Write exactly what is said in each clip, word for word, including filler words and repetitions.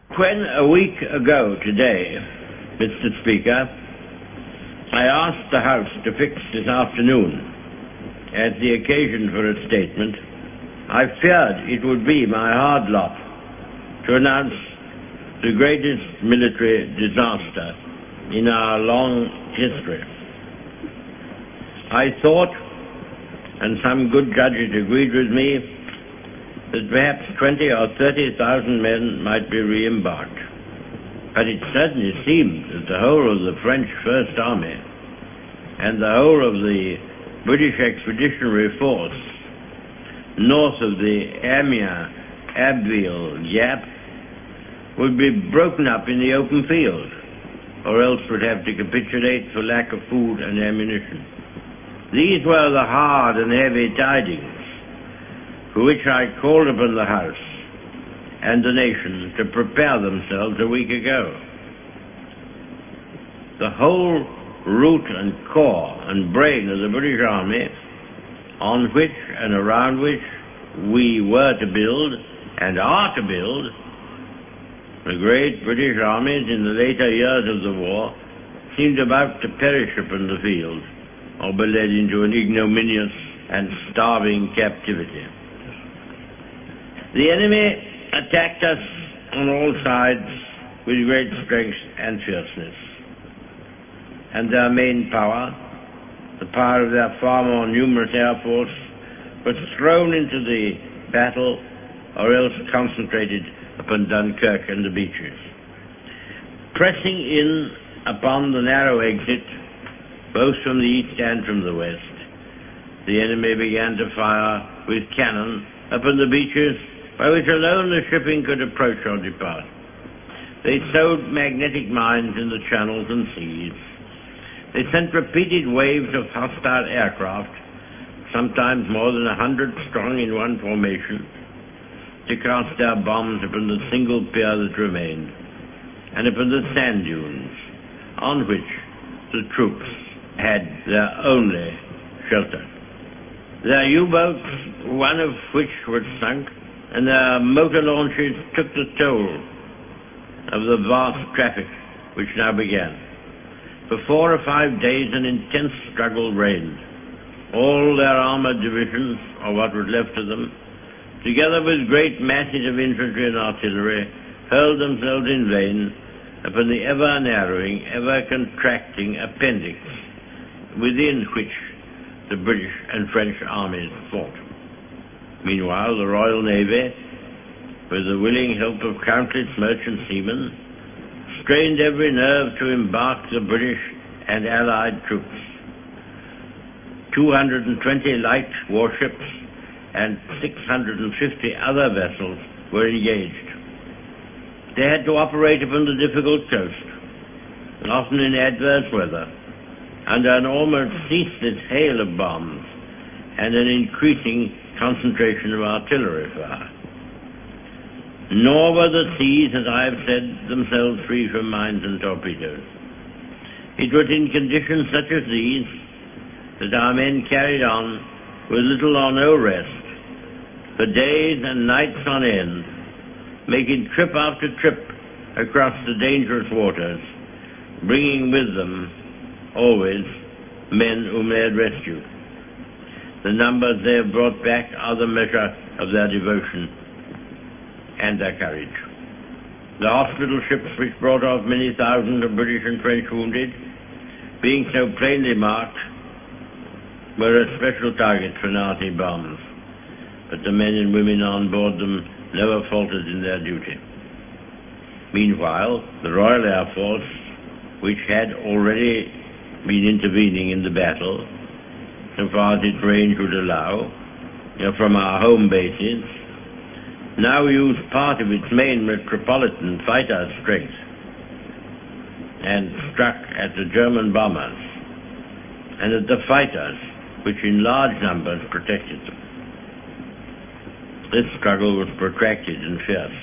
When a week ago today, Mister Speaker, I asked the House to fix this afternoon as the occasion for a statement, I feared it would be my hard lot to announce the greatest military disaster in our long history. I thought, and some good judges agreed with me, that perhaps twenty or thirty thousand men might be re-embarked. But it certainly seemed that the whole of the French First Army and the whole of the British Expeditionary Force north of the Amiens-Abbeville gap would be broken up in the open field, or else would have to capitulate for lack of food and ammunition. These were the hard and heavy tidings for which I called upon the House and the nation to prepare themselves a week ago. The whole root and core and brain of the British Army, on which and around which we were to build and are to build the great British armies in the later years of the war, seemed about to perish upon the field or be led into an ignominious and starving captivity. The enemy attacked us on all sides with great strength and fierceness, and their main power, the power of their far more numerous air force, was thrown into the battle or else concentrated upon Dunkirk and the beaches. Pressing in upon the narrow exit, both from the east and from the west, the enemy began to fire with cannon upon the beaches by which alone the shipping could approach or depart. They sowed magnetic mines in the channels and seas. They sent repeated waves of hostile aircraft, sometimes more than a hundred strong in one formation, to cast their bombs upon the single pier that remained, and upon the sand dunes on which the troops had their only shelter. Their U-boats, one of which was sunk, and their motor launches took the toll of the vast traffic which now began. For four or five days an intense struggle reigned. All their armored divisions, or what was left of them, together with great masses of infantry and artillery, hurled themselves in vain upon the ever-narrowing, ever-contracting appendix within which the British and French armies fought. Meanwhile, the Royal Navy, with the willing help of countless merchant seamen, strained every nerve to embark the British and Allied troops. two hundred twenty light warships and six hundred fifty other vessels were engaged. They had to operate upon the difficult coast, and often in adverse weather, under an almost ceaseless hail of bombs and an increasing concentration of artillery fire. Nor were the seas, as I have said, themselves free from mines and torpedoes. It was in conditions such as these that our men carried on with little or no rest, for days and nights on end, making trip after trip across the dangerous waters, bringing with them always men whom they had rescued. The numbers they have brought back are the measure of their devotion and their courage. The hospital ships which brought off many thousands of British and French wounded, being so plainly marked, were a special target for Nazi bombs, but the men and women on board them never faltered in their duty. Meanwhile, the Royal Air Force, which had already been intervening in the battle, so far as its range would allow, you know, from our home bases, now used part of its main metropolitan fighter strength and struck at the German bombers and at the fighters, which in large numbers protected them. This struggle was protracted and fierce.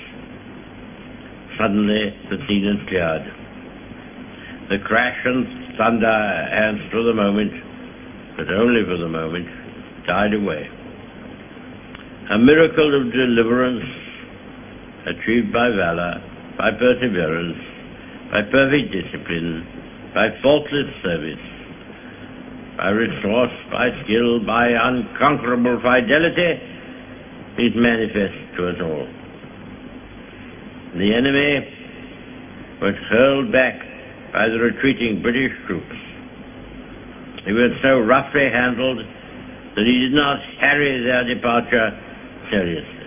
Suddenly, the scene is cleared. The crash and thunder has, for the moment, but only for the moment, died away. A miracle of deliverance achieved by valor by perseverance, by perfect discipline, by faultless service, by resource, by skill, by unconquerable fidelity, is manifest to us all. The enemy was hurled back by the retreating British troops. He was so roughly handled that he did not harry their departure seriously.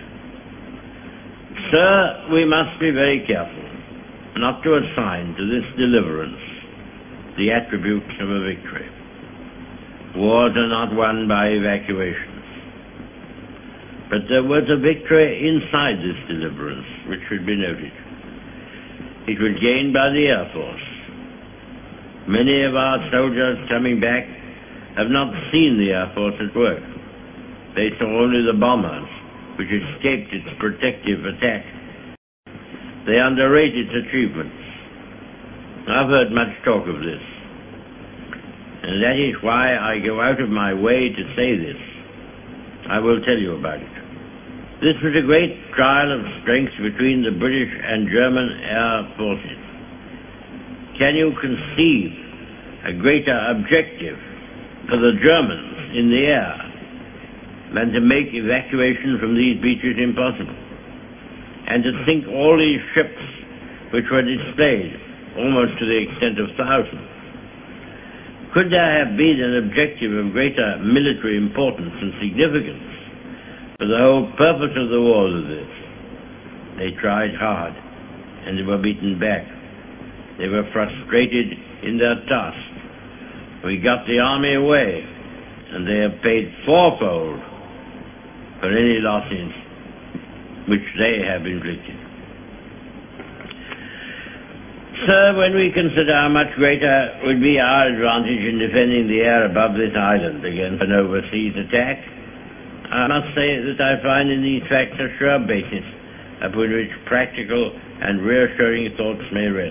Sir, we must be very careful not to assign to this deliverance the attributes of a victory. Wars are not won by evacuations. But there was a victory inside this deliverance, which should be noted. It was gained by the Air Force. Many of our soldiers coming back have not seen the Air Force at work. They saw only the bombers, which escaped its protective attack. They underrate its achievements. I've heard much talk of this, and that is why I go out of my way to say this. I will tell you about it. This was a great trial of strength between the British and German air forces. Can you conceive a greater objective for the Germans in the air than to make evacuation from these beaches impossible, and to sink all these ships which were displayed almost to the extent of thousands? Could there have been an objective of greater military importance and significance? For the whole purpose of the war was this. They tried hard, and they were beaten back. They were frustrated in their task. We got the army away, and they have paid fourfold for any losses which they have inflicted. Sir, when we consider how much greater would be our advantage in defending the air above this island against an overseas attack, I must say that I find in these facts a sure basis upon which practical and reassuring thoughts may rest.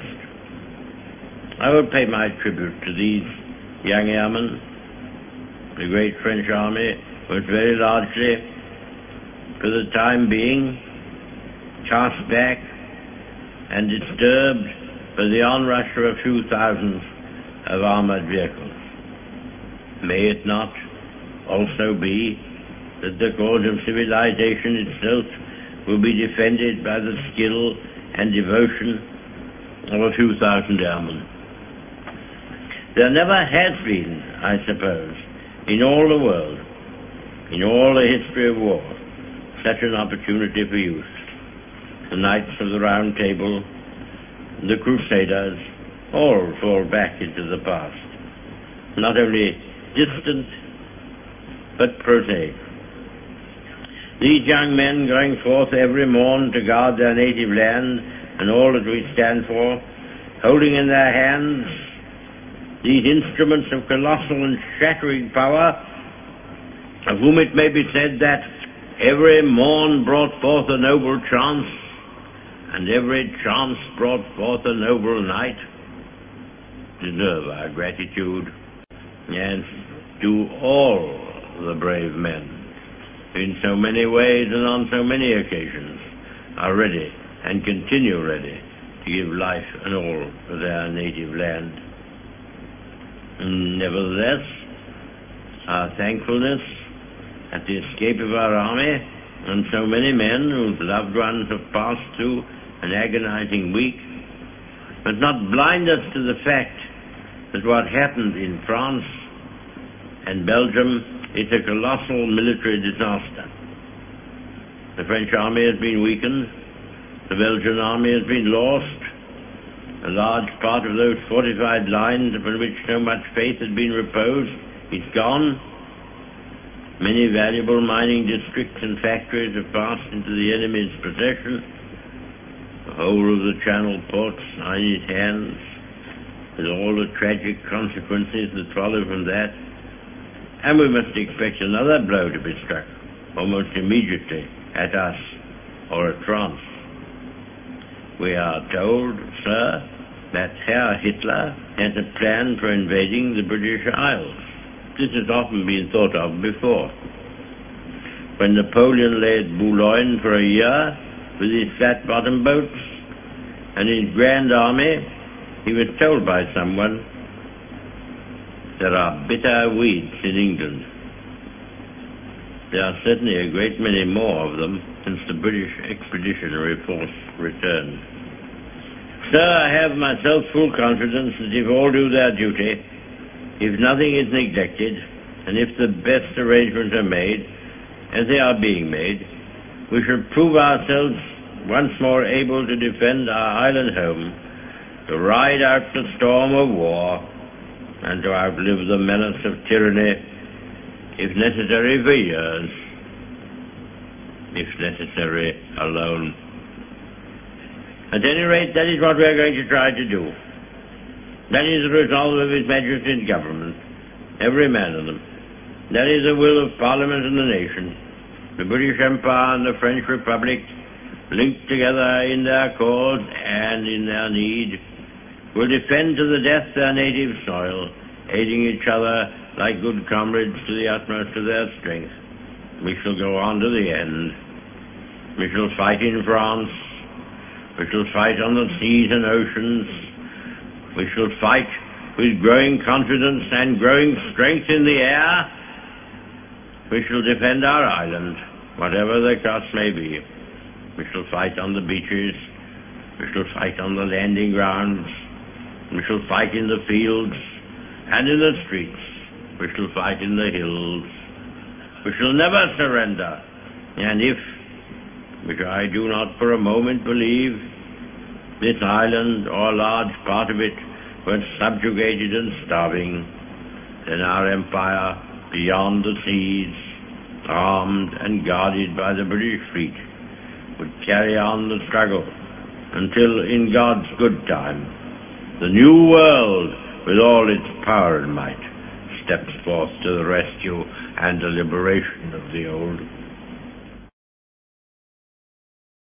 I will pay my tribute to these young airmen. The great French army was very largely, for the time being, cast back and disturbed by the onrush of a few thousands of armored vehicles. May it not also be that the cause of civilization itself will be defended by the skill and devotion of a few thousand airmen? There never has been, I suppose, in all the world, in all the history of war, such an opportunity for use. The Knights of the Round Table, the Crusaders, all fall back into the past, not only distant, but prosaic. These young men going forth every morn to guard their native land and all that we stand for, holding in their hands these instruments of colossal and shattering power, of whom it may be said that every morn brought forth a noble chance, and every chance brought forth a noble night, deserve our gratitude, and to all the brave men in so many ways and on so many occasions are ready and continue ready to give life and all for their native land. Nevertheless, our thankfulness at the escape of our army and so many men whose loved ones have passed through an agonizing week must not blind us to the fact that what happened in France and Belgium is a colossal military disaster. The French army has been weakened. The Belgian army has been lost. A large part of those fortified lines upon which so much faith had been reposed is gone. Many valuable mining districts and factories have passed into the enemy's possession. The whole of the Channel ports are in his hands, with all the tragic consequences that follow from that. And we must expect another blow to be struck almost immediately at us or at France. We are told, sir, that Herr Hitler has a plan for invading the British Isles. This has often been thought of before. When Napoleon lay at Boulogne for a year with his flat-bottom boats, and his grand army, he was told by someone, there are bitter weeds in England. There are certainly a great many more of them since the British Expeditionary Force returned. Sir, I have myself full confidence that if all do their duty, if nothing is neglected, and if the best arrangements are made, as they are being made, we shall prove ourselves once more able to defend our island home, to ride out the storm of war, and to outlive the menace of tyranny, if necessary for years, if necessary alone. At any rate, that is what we are going to try to do. That is the resolve of His Majesty's government, every man of them. That is the will of Parliament and the nation. The British Empire and the French Republic, linked together in their cause and in their need, will defend to the death their native soil, aiding each other like good comrades to the utmost of their strength. We shall go on to the end. We shall fight in France. We shall fight on the seas and oceans. We shall fight with growing confidence and growing strength in the air. We shall defend our island, whatever the cost may be. We shall fight on the beaches. We shall fight on the landing grounds. We shall fight in the fields and in the streets. We shall fight in the hills. We shall never surrender. And if, which I do not for a moment believe, this island or a large part of it were subjugated and starving, then our empire beyond the seas, armed and guarded by the British fleet, would carry on the struggle until, in God's good time, the new world, with all its power and might, steps forth to the rescue and the liberation of the old.